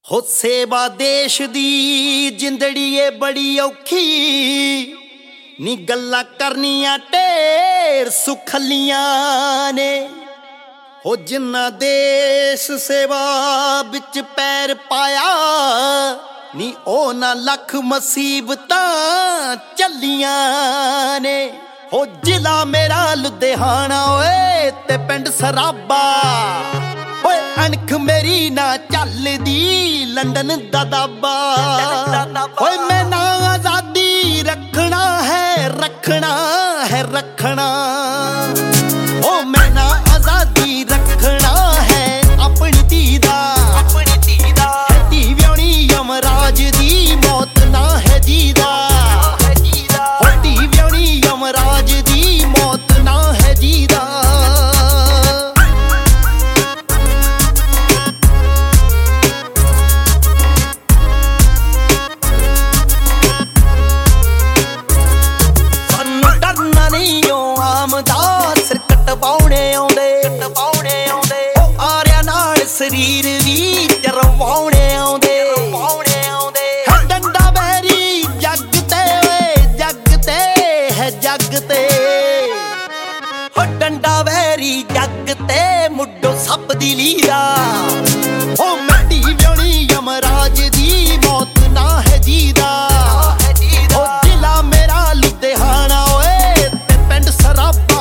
ਹੋ ਸੇਵਾ ਦੇਸ਼ ਦੀ ਜਿੰਦੜੀ ਏ ਬੜੀ ਔਖੀ ਨੀ ਗੱਲਾਂ ਕਰਨੀਆਂ ਢੇਰ ਸੁਖਲੀਆਂ ਨੇ। ਹੋ ਜਿੰਨਾ ਦੇਸ਼ ਸੇਵਾ ਵਿੱਚ ਪੈਰ ਪਾਇਆ ਨੀ ਉਹਨਾਂ ਲੱਖ ਮੁਸੀਬਤਾਂ ਚੱਲੀਆਂ ਨੇ। ਹੋ ਜ਼ਿਲ੍ਹਾ ਮੇਰਾ ਲੁਧਿਆਣਾ ਓਏ ਤੇ ਪਿੰਡ ਸਰਾਬਾ ਓਏ ਅਣਖ ਮੇਰੀ ਨਾ ਚੱਲਦੀ ਲੰਡਨ ਦਾ ਦਾਬਾ। ਓਏ ਮੈਂ ਨਾ ਆਜ਼ਾਦੀ ਰੱਖਣਾ ਹੈ ਰੱਖਣਾ ਹੈ ਰੱਖਣਾ ਓ ਮੈਂ ਨਾ ਆਜ਼ਾਦੀ ਰੱਖਣਾ ਹੈ ਆਪਣੀ ਧੀ ਦਾ ਧੀ ਵਿਆਹੁਣੀ ਯਮਰਾਜ ਦੀ ਮੌਤ ਨਾ ਹੈ ਜੀਦਾ ਧੀ ਵਿਆਹੁਣੀ ਯਮਰਾਜ ਦੀ ਮੌਤ ਨਾ ਹੈ ਜੀਦਾ। ਸਿਰ ਕਟਵਾਉਣੇ ਆਉਂਦੇ ਉਹ ਆਰਿਆਂ ਨਾਲ ਸਰੀਰ ਵੀ ਚਰਵਾਉਣੇ ਆਉਂਦੇ ਡੰਡਾ ਵੈਰੀ ਜੱਗ ਤੇ ਓਏ ਜੱਗ ਤੇ ਹੈ ਜੱਗ ਤੇ ਹੋ ਡੰਡਾ ਵੈਰੀ ਜੱਗ ਤੇ ਮੁੱਢੋਂ ਸੱਪ ਦੀ ਲੀਰਾ ਉਹ ਮਿੱਟੀ ਵਿਆਹੁਣੀ ਯਮਰਾਜ ਦੀ ਮੌਤ ਨਾ ਹੈ ਜੀਦਾ। ਉਹ ਜ਼ਿਲ੍ਹਾ ਮੇਰਾ ਲੁਧਿਆਣਾ ਓਏ ਤੇ ਪਿੰਡ ਸਰਾਬਾ।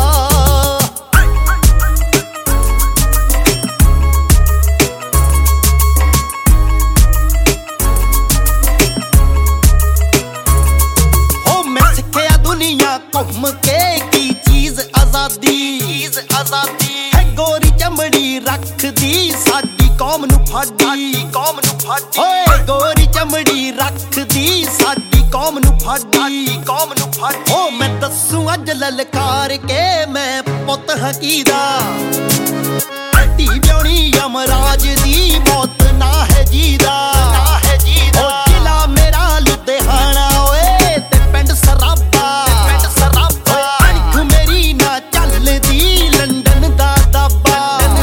ਘੁੰਮ ਕੇ ਕੀ ਚੀਜ਼ ਆਜ਼ਾਦੀ ਹੈ ਗੋਰੀ ਚਮੜੀ ਰੱਖਦੀ ਸਾਡੀ ਕੌਮ ਨੂੰ ਫਾੜੀ ਓਏ ਗੋਰੀ ਚਮੜੀ ਰੱਖਦੀ ਸਾਡੀ ਕੌਮ ਨੂੰ ਫਾੜੀ ਓ ਮੈਂ ਦੱਸੂ ਅੱਜ ਲਲਕਾਰ ਕੇ ਮੈਂ ਪੁੱਤ ਹਕੀਦਾ ਧੀ ਵਿਆਹੁਣੀ ਯਮਰਾਜ ਦੀ ਮੌਤ ਨਾ ਹੈ ਜੀਦਾ। ਓ ਜ਼ਿਲ੍ਹਾ ਮੇਰਾ ਲੁਧਿਆਣਾ ਓਏ ਤੇ ਪਿੰਡ ਸਰਾਬਾ ਲੰਡਨ ਦਾ ਦਾਬਾ।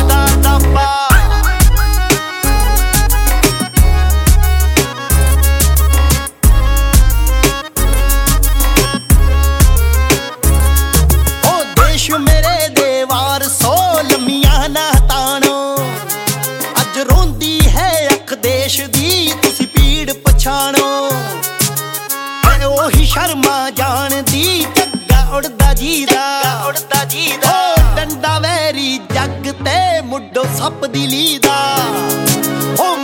ਉਹ ਦੇਸ਼ ਮੇਰੇ ਦੇ ਵਾਰ ਸੋ ਲੰਮੀਆਂ ਨਾ ਤਾਣੋ ਅੱਜ ਰੋਂਦੀ ਹੈ ਅੱਖ ਦੇਸ਼ ਦੀ ਤੁਸੀਂ ਪੀੜ ਪਛਾਣੋ ਉਹੀ ਸ਼ਰਮਾ ਜਾਣਦੀ ਜੱਗਾ ਉੜਦਾ ਜੀਦਾ ਡੰਡਾ ਵੈਰੀ ਜੱਗ ਤੇ ਮੁੱਢੋਂ ਸੱਪ ਦੀ ਲੀਦਾ।